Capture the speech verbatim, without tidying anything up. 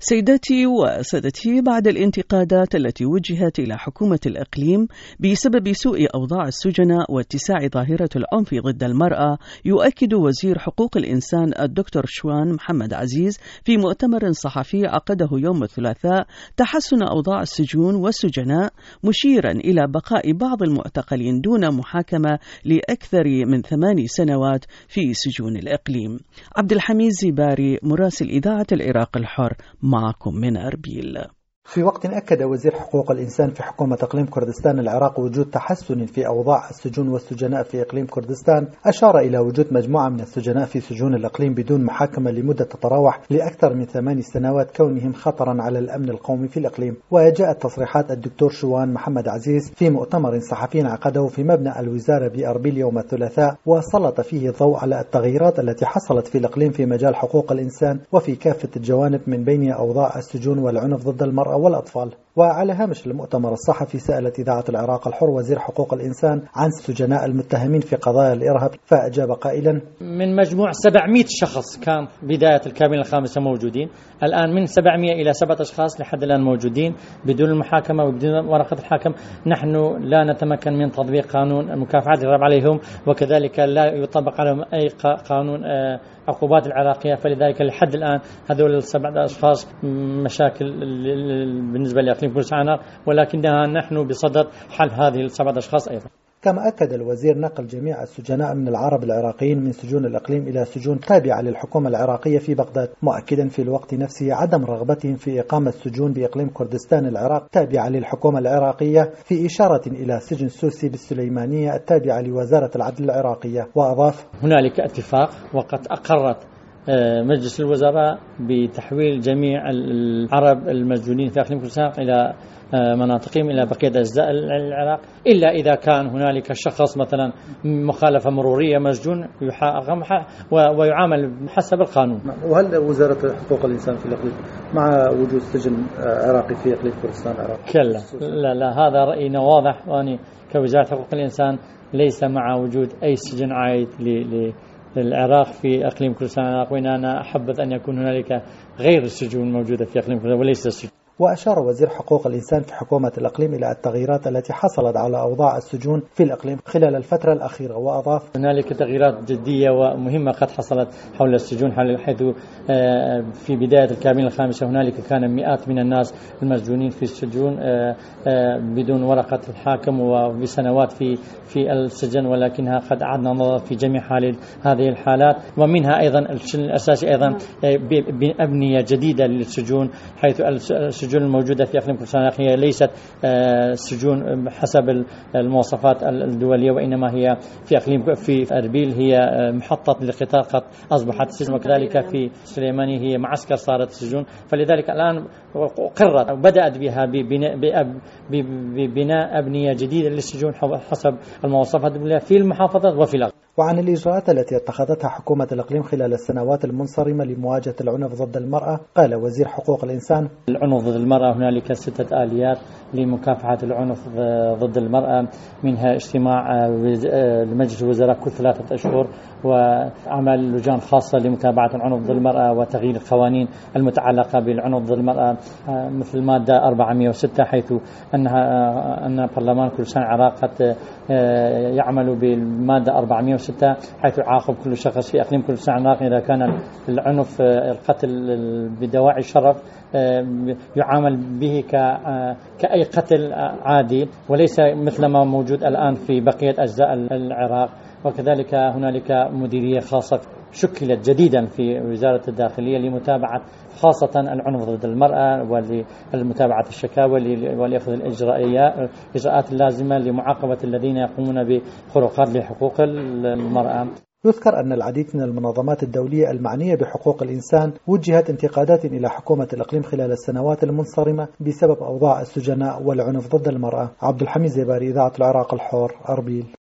سيداتي وسادتي، بعد الانتقادات التي وجهت إلى حكومة الإقليم بسبب سوء أوضاع السجناء واتساع ظاهرة العنف ضد المرأة، يؤكد وزير حقوق الإنسان الدكتور شوان محمد عزيز في مؤتمر صحفي عقده يوم الثلاثاء تحسن أوضاع السجون والسجناء، مشيرا إلى بقاء بعض المعتقلين دون محاكمة لأكثر من ثماني سنوات في سجون الإقليم. عبد الحميد زباري، مراسل إذاعة العراق الحر، معكم من أربيل. في وقت أكد وزير حقوق الإنسان في حكومة إقليم كردستان العراق وجود تحسن في أوضاع السجون والسجناء في إقليم كردستان، أشار إلى وجود مجموعة من السجناء في سجون الإقليم بدون محاكمة لمدة تتراوح لأكثر من ثماني سنوات كونهم خطرا على الأمن القومي في الإقليم. وجاءت تصريحات الدكتور شوان محمد عزيز في مؤتمر صحفي عقده في مبنى الوزارة بأربيل يوم الثلاثاء، وسلط فيه الضوء على التغييرات التي حصلت في الإقليم في مجال حقوق الإنسان وفي كافة الجوانب من بين أوضاع السجون والعنف ضد المرأة والأطفال. وعلى هامش المؤتمر الصحفي سألت إذاعة العراق الحر وزير حقوق الإنسان عن السجناء المتهمين في قضايا الإرهاب، فأجاب قائلا: من مجموع سبعمئة شخص كان بداية الكابينة الخامسة موجودين، الآن من سبعمئة إلى سبعة أشخاص لحد الآن موجودين بدون المحاكمة وبدون ورقة الحاكم. نحن لا نتمكن من تطبيق قانون مكافحة الإرهاب عليهم، وكذلك لا يطبق عليهم أي قانون عقوبات العراقية، فلذلك لحد الآن هذول السبعة أشخاص مشاكل بالنسبة لإقليم كردستان، ولكنها نحن بصدد حل هذه السبعة أشخاص أيضا. كما أكد الوزير نقل جميع السجناء من العرب العراقيين من سجون الإقليم إلى سجون تابعة للحكومة العراقية في بغداد، مؤكدا في الوقت نفسه عدم رغبتهم في إقامة سجون بإقليم كردستان العراق تابعة للحكومة العراقية، في إشارة إلى سجن سوسي بالسليمانية التابعة لوزارة العدل العراقية. وأضاف: هنالك اتفاق وقد أقرت مجلس الوزراء بتحويل جميع العرب المسجونين في إقليم كردستان إلى مناطقهم إلى بقية أجزاء العراق، إلا إذا كان هنالك شخص مثلا مخالفة مرورية مسجون ويعامل حسب القانون. وهل وزارة حقوق الإنسان في الإقليم مع وجود سجن عراقي في إقليم كردستان العراق؟ كلا لا لا هذا رأينا واضح، وأنا كوزارة حقوق الإنسان ليس مع وجود أي سجن عائد للعراق في إقليم كردستان العراق، وإن أنا أحبذ أن يكون هنالك غير السجون موجودة في إقليم كردستان وليس السجن. وأشار وزير حقوق الإنسان في حكومة الإقليم إلى التغييرات التي حصلت على أوضاع السجون في الإقليم خلال الفترة الأخيرة. وأضاف: هنالك تغييرات جدية ومهمة قد حصلت حول السجون، حيث في بداية الكابينة الخامسة هنالك كان مئات من الناس المسجونين في السجون بدون ورقة الحاكم وبسنوات في في السجن، ولكنها قد أعدنا نظر في جميع حال هذه الحالات، ومنها أيضا الشيء الأساسي أيضا بأبنية جديدة للسجون، حيث السجون الموجودة في إقليم كردستان هي ليست سجون حسب المواصفات الدولية، وإنما هي في إقليم في أربيل هي محطة للقطار قد أصبحت سجن، وكذلك في سليماني هي معسكر صارت سجون. فلذلك الآن قررت أو بدأت بها ببناء أبنية جديدة للسجون حسب المواصفات الدولية في المحافظات وفي الأقليم. وعن الإجراءات التي اتخذتها حكومة الإقليم خلال السنوات المنصرمة لمواجهة العنف ضد المرأة، قال وزير حقوق الإنسان: العنف ضد المرأة هنالك ستة آليات لمكافحة العنف ضد المرأة، منها اجتماع لمجلس الوزراء كل ثلاثة أشهر، وعمل لجان خاصة لمتابعة العنف ضد المرأة وتغيير القوانين المتعلقة بالعنف ضد المرأة، مثل المادة أربعمئة وستة، حيث أنها أن برلمان كردستان العراق قد يعمل بالمادة أربعمئة وستة، حيث يعاقب كل شخص في إقليم كردستان العراق إذا كان العنف القتل بدواعي شرف يعامل به كأي قتل عادي، وليس مثل ما موجود الآن في بقية أجزاء العراق. وكذلك هنالك مديرية خاصة شكلت جديدا في وزارة الداخلية لمتابعة خاصة العنف ضد المرأة ولمتابعة الشكاوى ولأخذ الإجراءات اللازمة لمعاقبة الذين يقومون بخروقات لحقوق المرأة. يذكر أن العديد من المنظمات الدولية المعنية بحقوق الإنسان وجهت انتقادات إلى حكومة الإقليم خلال السنوات المنصرمة بسبب أوضاع السجناء والعنف ضد المرأة. عبد الحميد زباري، إذاعة العراق الحر، أربيل.